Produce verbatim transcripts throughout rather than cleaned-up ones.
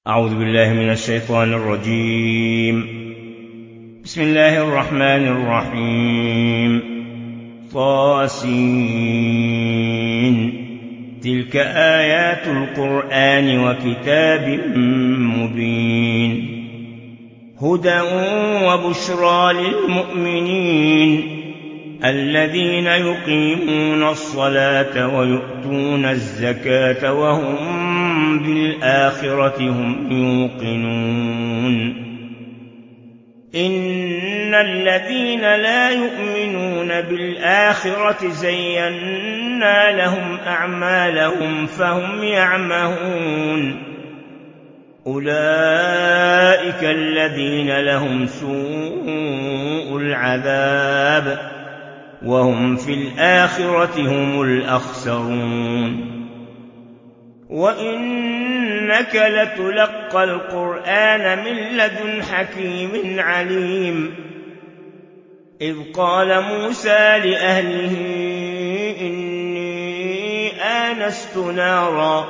أعوذ بالله من الشيطان الرجيم. بسم الله الرحمن الرحيم. طاسين. تلك آيات القرآن وكتاب مبين. هدى وبشرى للمؤمنين الذين يقيمون الصلاة ويؤتون الزكاة وهم بالآخرة هم يوقنون. إن الذين لا يؤمنون بالآخرة زينا لهم أعمالهم فهم يعمهون. أولئك الذين لهم سوء العذاب وهم في الآخرة هم الأخسرون. وإنك لتلقى القرآن من لدن حكيم عليم. إذ قال موسى لأهله إني آنست نارا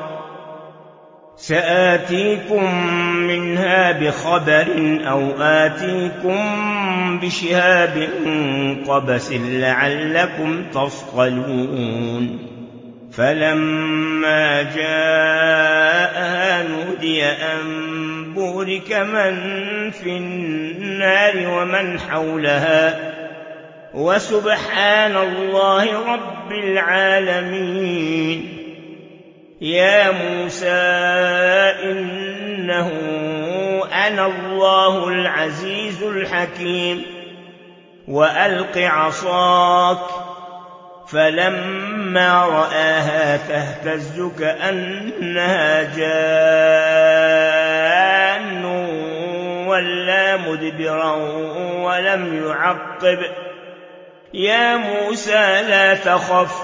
سآتيكم منها بخبر أو آتيكم بشهاب قبس لعلكم تصطلون. فلما جاءها نودي أن بورك من في النار ومن حولها وسبحان الله رب العالمين. يا موسى إنه أنا الله العزيز الحكيم وألق عصاك. فلما رآها تهتز كأنها جان ولا مدبرا ولم يعقب. يا موسى لا تخف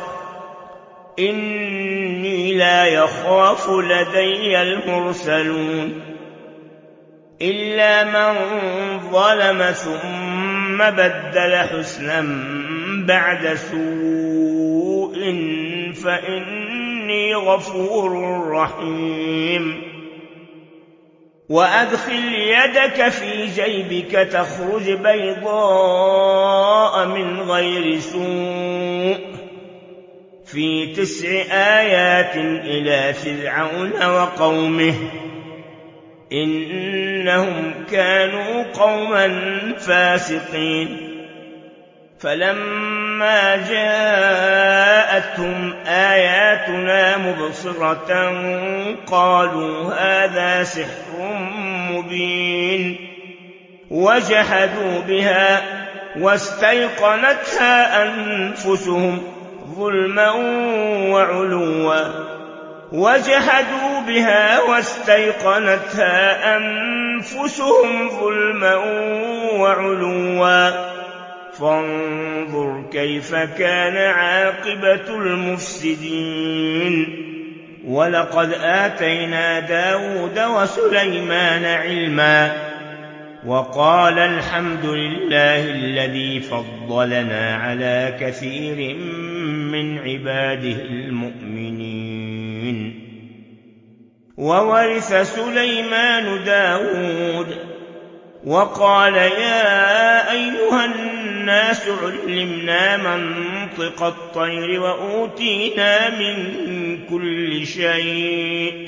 إني لا يخاف لدي المرسلون. إلا من ظلم ثم بدل حسنا بعد سوء فإني غفور رحيم. وأدخل يدك في جيبك تخرج بيضاء من غير سوء في تسع آيات إلى فرعون وقومه إنهم كانوا قوما فاسقين. فلما جاءتهم آياتنا مبصرة قالوا هذا سحر مبين. وجحدوا بها واستيقنتها أنفسهم ظلما وعلوا وجحدوا بها واستيقنتها أنفسهم ظلما وعلوا فانظر كيف كان عاقبة المفسدين. ولقد آتينا داود وسليمان علما وقال الحمد لله الذي فضلنا على كثير من عباده المؤمنين. وورث سليمان داود وقال يا أيها الناس علمنا منطق الطير وأوتينا من كل شيء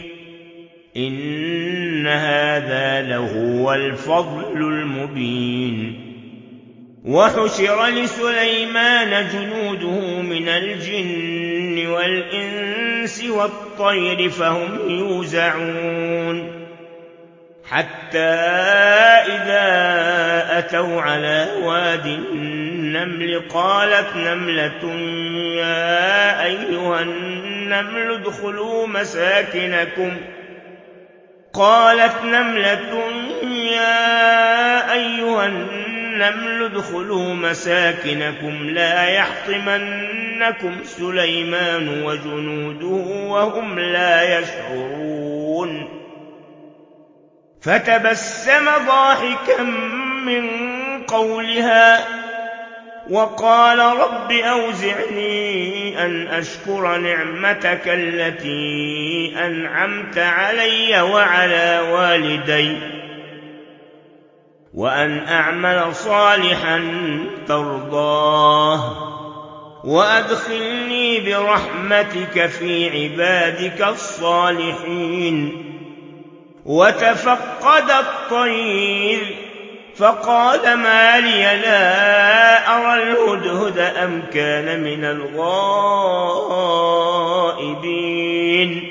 إن هذا لهو الفضل المبين. وحشر لسليمان جنوده من الجن والإنس والطير فهم يوزعون. حتى إذا أتوا على واد النمل قالت نملة يا أيها النمل ادخلوا مساكنكم قالت نملة يا أيها النمل ادخلوا مساكنكم لا يحطمنكم سليمان وجنوده وهم لا يشعرون. فتبسم ضاحكا من قولها وقال رب أوزعني أن أشكر نعمتك التي أنعمت علي وعلى والدي وأن أعمل صالحا ترضاه وأدخلني برحمتك في عبادك الصالحين. وتفقد الطير فقال ما لي لا أرى الهدهد أم كان من الغائبين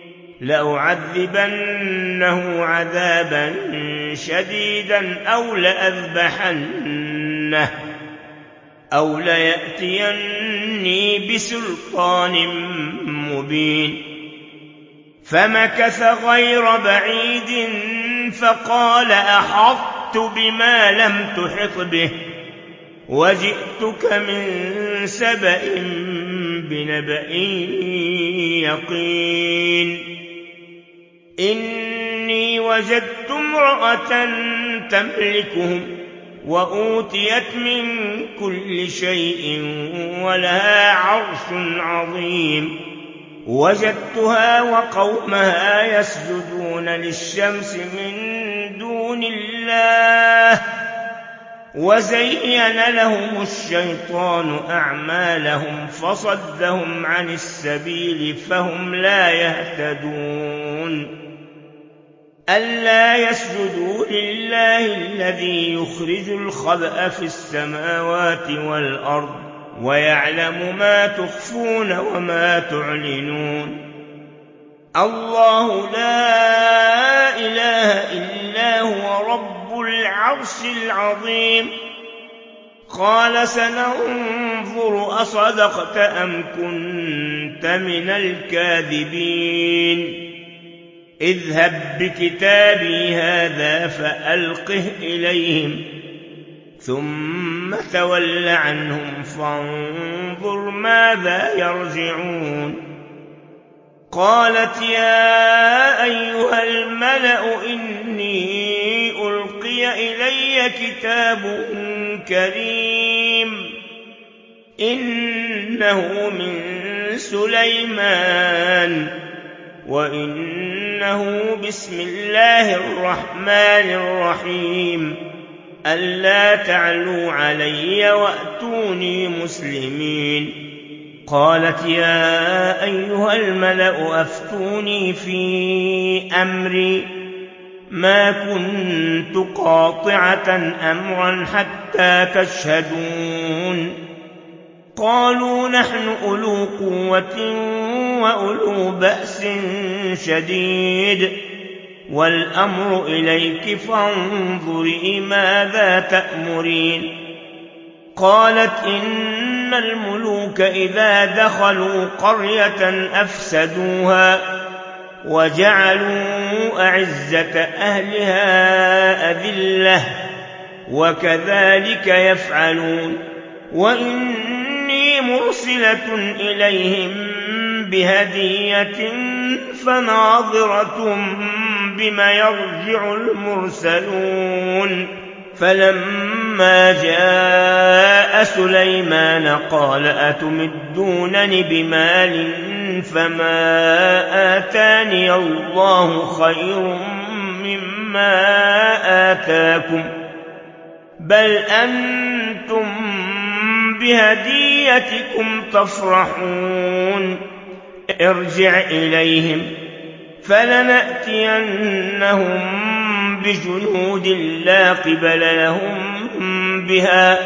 لأعذبنه عذابا شديدا أو لأذبحنه أو ليأتيني بسلطان مبين. فمكث غير بعيد فقال أحطت بما لم تحط به وجئتك من سبأ بنبأ يقين. إني وجدت امرأة تملكهم وأوتيت من كل شيء ولها عرش عظيم. وجدتها وقومها يسجدون للشمس من دون الله وزين لهم الشيطان أعمالهم فصدهم عن السبيل فهم لا يهتدون. ألا يسجدوا لله الذي يخرج الخبأ في السماوات والأرض ويعلم ما تخفون وما تعلنون. الله لا إله إلا هو رب العرش العظيم. قال سننظر أصدقت أم كنت من الكاذبين اذهب بكتابي هذا فألقه إليهم ثم تول عنهم فانظر ماذا يرجعون. قالت يا أيها الملأ إني ألقي إلي كتاب كريم إنه من سليمان وإنه بسم الله الرحمن الرحيم ألا تعلوا علي وأتوني مسلمين. قالت يا أيها الملأ أفتوني في أمري ما كنت قاطعة أمرا حتى تشهدون. قالوا نحن أولو قوة وأولو بأس شديد والأمر إليك فانظري ماذا تأمرين. قالت إن الملوك إذا دخلوا قرية أفسدوها وجعلوا أعزة أهلها أذلة وكذلك يفعلون. وإني مرسلة إليهم بهدية فناظرة بما يرجع المرسلون. فلما جاء سليمان قال أتمدونني بمال فما آتاني الله خير مما آتاكم بل أنتم بهديتكم تفرحون. ارجع إليهم فلنأتينهم بجنود لا قبل لهم بها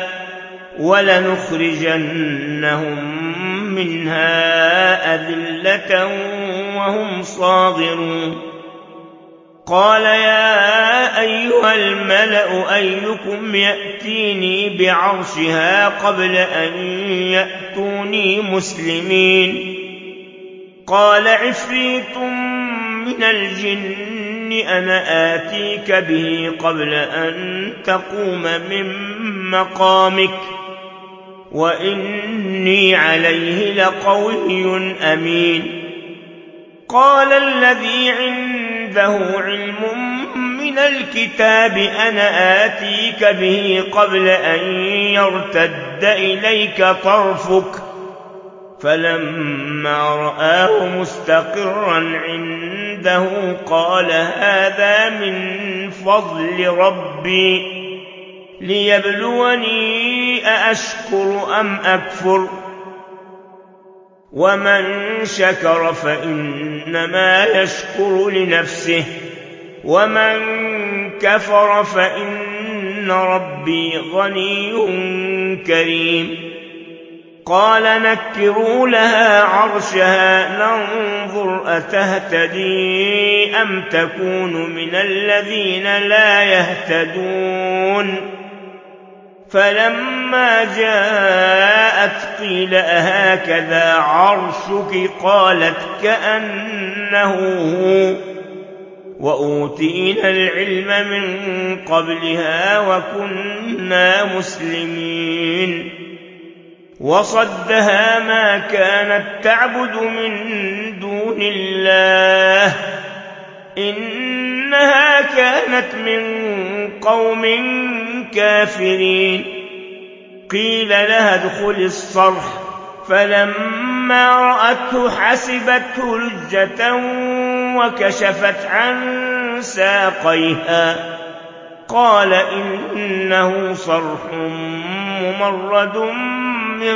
ولنخرجنهم منها أذلة وهم صاغرون. قال يا أيها الملأ أيكم يأتيني بعرشها قبل أن يأتوني مسلمين. قال عفريت من الجن أنا آتيك به قبل أن تقوم من مقامك وإني عليه لقوي أمين. قال الذي عنده عنده علم من الكتاب أنا آتيك به قبل أن يرتد إليك طرفك فلما رآه مستقرا عنده قال هذا من فضل ربي ليبلوني أأشكر أم أكفر ومن شكر فإنما يشكر لنفسه ومن كفر فإن ربي غني كريم قال نكروا لها عرشها ننظر أتهتدي أم تكون من الذين لا يهتدون فلما جاءت قيل أهكذا عرشك قالت كأنه هو وأوتينا العلم من قبلها وكنا مسلمين وصدها ما كانت تعبد من دون الله إنها كانت من قوم كافرين قيل لها ادخل الصرح فلما رأته حسبته لجة وكشفت عن ساقيها قال إنه صرح ممرد من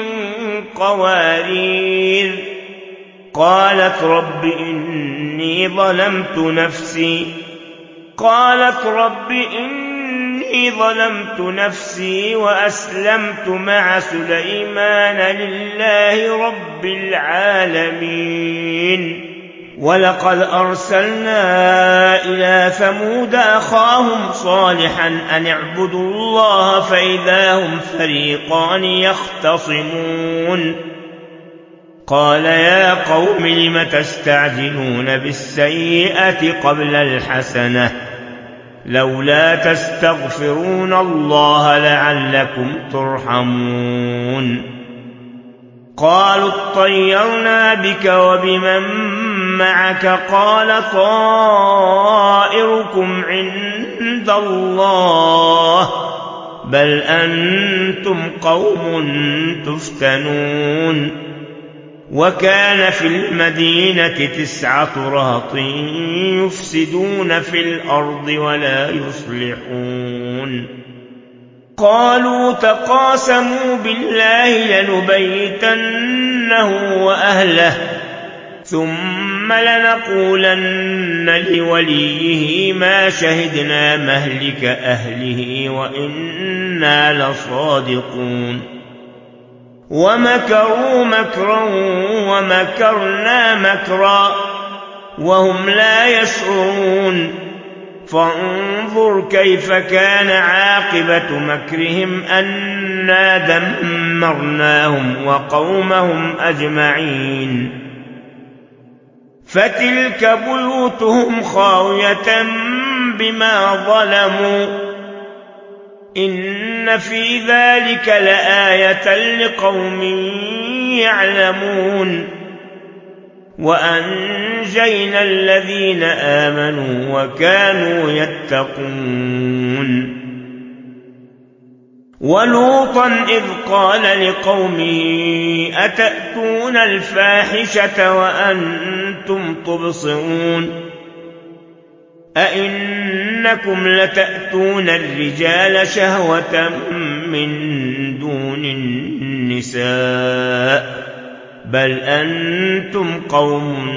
قوارير قالت رب إني ظلمت نفسي قالت رب إني ظلمت نفسي وأسلمت مع سليمان لله رب العالمين ولقد أرسلنا إلى ثمود أخاهم صالحا أن اعبدوا الله فإذا هم فريقان يختصمون قال يا قوم لم تستعجلون بالسيئة قبل الحسنة لولا تستغفرون الله لعلكم ترحمون قالوا اطيرنا بك وبمن معك قال طائركم عند الله بل أنتم قوم تفتنون وكان في المدينة تسعة رهط يفسدون في الأرض ولا يصلحون قالوا تقاسموا بالله لنبيتنه وأهله ثم لنقولن لوليه ما شهدنا مهلك أهله وإنا لصادقون ومكروا مكرا ومكرنا مكرا وهم لا يشعرون فانظر كيف كان عاقبة مكرهم أنا دمرناهم وقومهم أجمعين فتلك بيوتهم خاوية بما ظلموا إن في ذلك لآية لقوم يعلمون وأنجينا الذين آمنوا وكانوا يتقون ولوطا إذ قال لقومه أتأتون الفاحشة وأنتم تبصرون أئنكم لتأتون الرجال شهوة من دون النساء بل أنتم قوم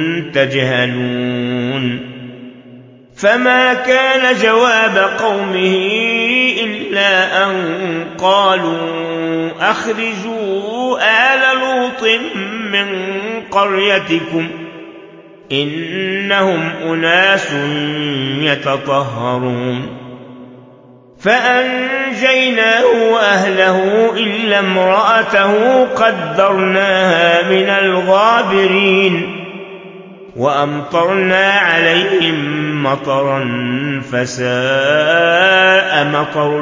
تجهلون فما كان جواب قومه إلا أن قالوا أخرجوا آل لوط من قريتكم إنهم أناس يتطهرون فأنجيناه وأهله إلا امرأته قدرناها من الغابرين وأمطرنا عليهم مطرا فساء مطر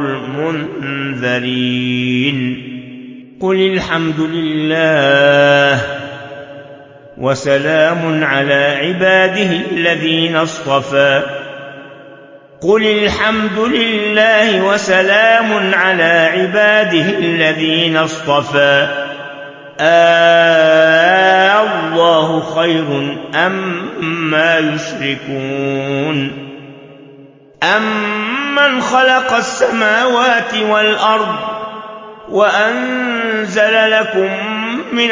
المنذرين قل الحمد لله وسلام على عباده الذين اصطفى قل الحمد لله وسلام على عباده الذين اصطفى آه الله خير أما يشركون أمن خلق السماوات والأرض وأنزل لكم من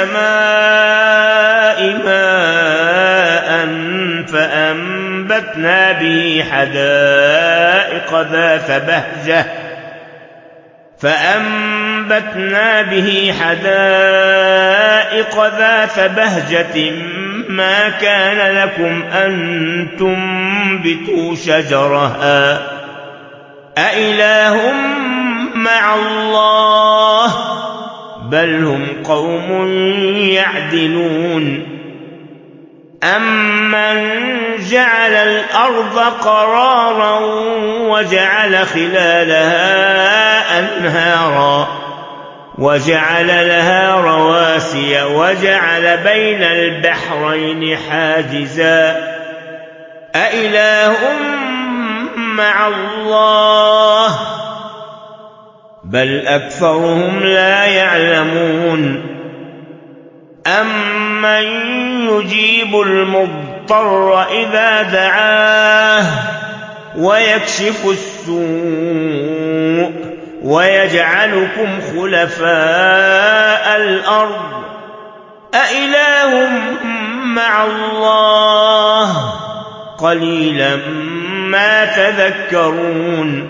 السماء ماء فأنبتنا به حدائق ذات بهجة فأنبتنا به حدائق ذات بهجة ما كان لكم أن تنبتوا شجرها أإله مع الله بل هم قوم يعدلون أمن جعل الأرض قرارا وجعل خلالها أنهارا وجعل لها رواسي وجعل بين البحرين حاجزا أإله مع الله بل أكثرهم لا يعلمون أمن يجيب المضطر إذا دعاه ويكشف السوء ويجعلكم خلفاء الأرض أإله مع الله قليلا ما تذكرون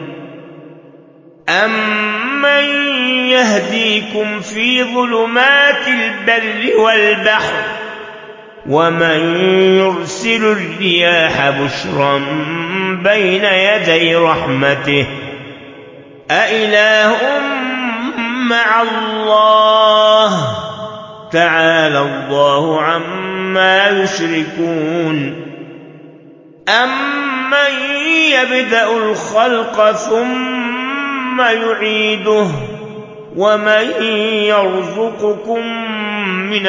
أمن يهديكم في ظلمات البر والبحر ومن يرسل الرياح بشرا بين يدي رحمته أإله مع الله تعالى الله عما يشركون أمن يبدأ الخلق ثم يعيده ومن يرزقكم من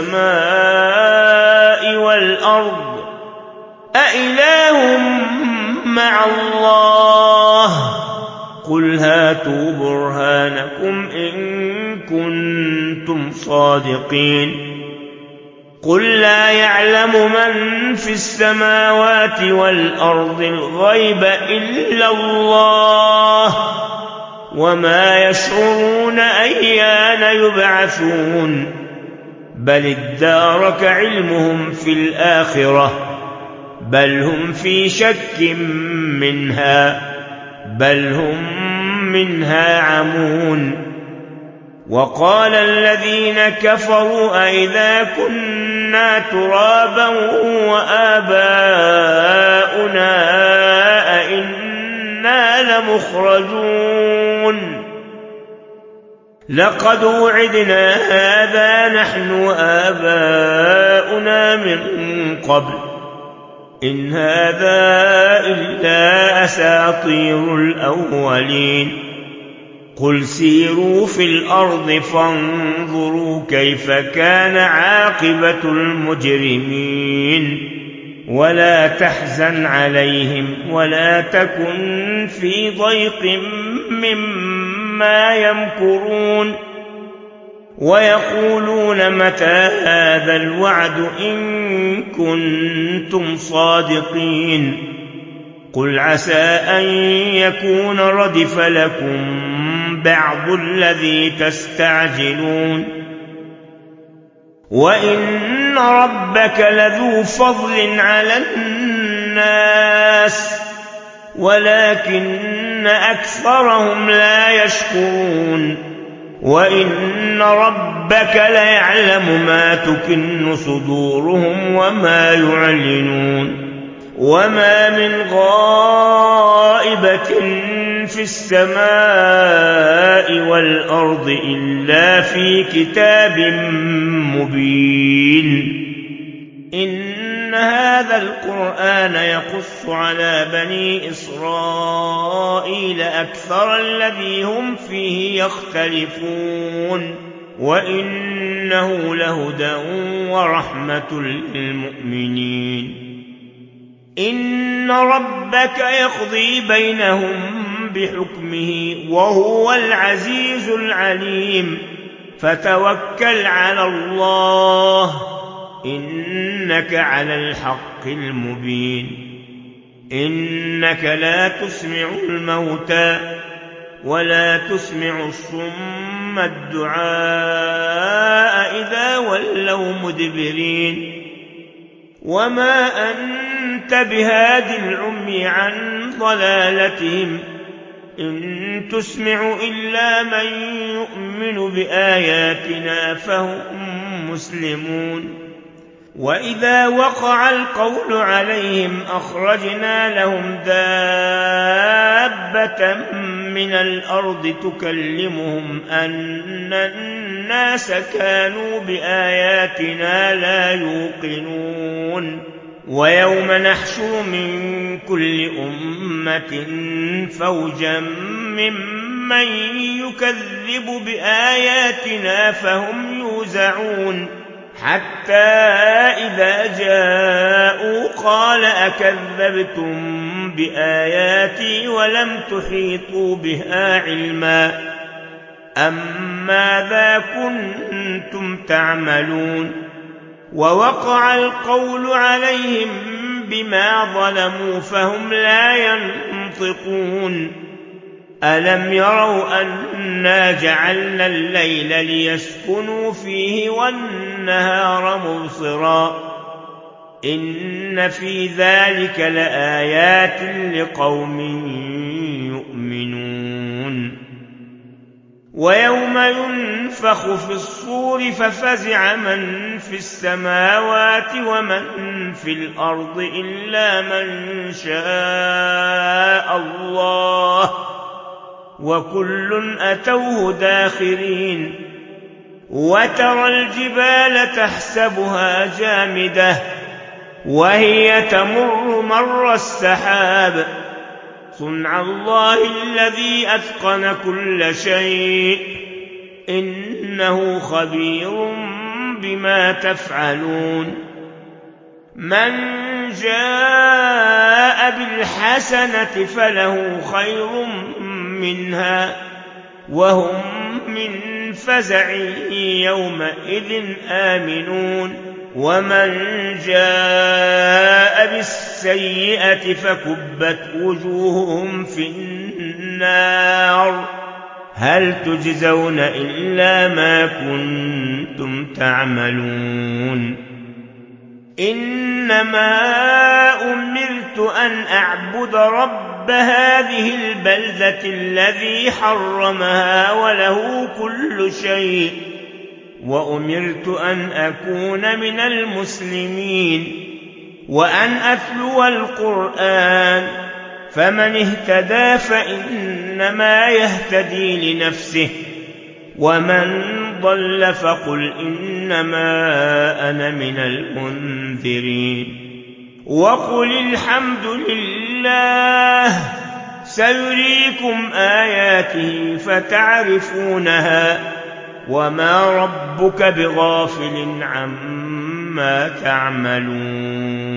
السماء والأرض أإله مع الله قل هاتوا برهانكم إن كنتم صادقين قل لا يعلم من في السماوات والأرض الغيب إلا الله وما يشعرون أيان يبعثون بل ادارك علمهم في الآخرة بل هم في شك منها بل هم منها عمون وقال الذين كفروا أئذا كنا ترابا وآباؤنا أئنا لمخرجون لقد وعدنا هذا نحن وآباؤنا من قبل إن هذا إلا أساطير الأولين قل سيروا في الأرض فانظروا كيف كان عاقبة المجرمين ولا تحزن عليهم ولا تكن في ضيق مما يمكرون ويقولون متى هذا الوعد إن كنتم صادقين قل عسى أن يكون ردف لكم بعض الذي تستعجلون وإن ربك لذو فضل على الناس ولكن أكثرهم لا يشكرون وإن ربك ليعلم ما تكن صدورهم وما يعلنون وما من غائبة في السماء والأرض إلا في كتاب مبين إن هذا القرآن يقص على بني إسرائيل أكثر الذي هم فيه يختلفون وإنه لهدى ورحمة للمؤمنين. إن ربك يقضي بينهم بحكمه وهو العزيز العليم. فتوكل على الله إنك على الحق المبين. إنك لا تسمع الموتى ولا تسمع الصم الدعاء إذا ولوا مدبرين. وما أنت بهاد العمي عن ضلالتهم إن تسمع إلا من يؤمن بآياتنا فهم مسلمون. وإذا وقع القول عليهم أخرجنا لهم دابة من الأرض تكلمهم أن الناس كانوا بآياتنا لا يوقنون. ويوم نحشر من كل أمة فوجا ممن يكذب بآياتنا فهم يوزعون. حتى إذا جاءوا قال أكذبتم بآياتي ولم تحيطوا بها علما أم ماذا كنتم تعملون. ووقع القول عليهم بما ظلموا فهم لا ينطقون. ألم يروا أنا جعلنا الليل ليسكنوا فيه والنهار مبصرا إن في ذلك لآيات لقوم يؤمنون. ويوم ينفخ في الصور ففزع من في السماوات ومن في الأرض إلا من شاء الله وكل أتوه داخرين. وترى الجبال تحسبها جامدة وهي تمر مر السحاب صنع الله الذي أتقن كل شيء إنه خبير بما تفعلون. من جاء بالحسنة فله خير منها وهم من فزع يومئذ آمنون. ومن جاء بالسيئة فكبت وجوههم في النار هل تجزون إلا ما كنتم تعملون. إنما أمرت أن أعبد رب هذه البلدة الذي حرمها وله كل شيء وأمرت أن أكون من المسلمين وأن أتلو القرآن فمن اهتدى فإنما يهتدي لنفسه ومن ضل فقل إنما أنا من المنذرين. وقل الحمد لله سيريكم آياته فتعرفونها وما ربك بغافل عما تعملون.